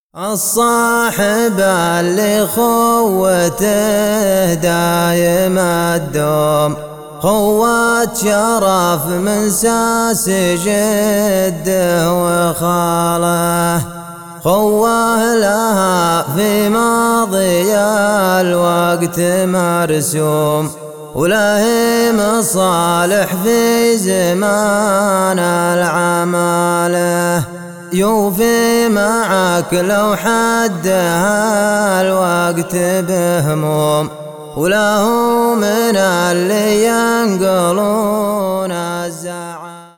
الصاحب اللي خوته دايم الدوم، خوات شرف من ساس جده وخاله، خواه لها في ماضي الوقت مرسوم، وله مصالح في زمان العماله، يوفي معك لو حدها الوقت بهموم، وله من اللي ينقلون الزمان.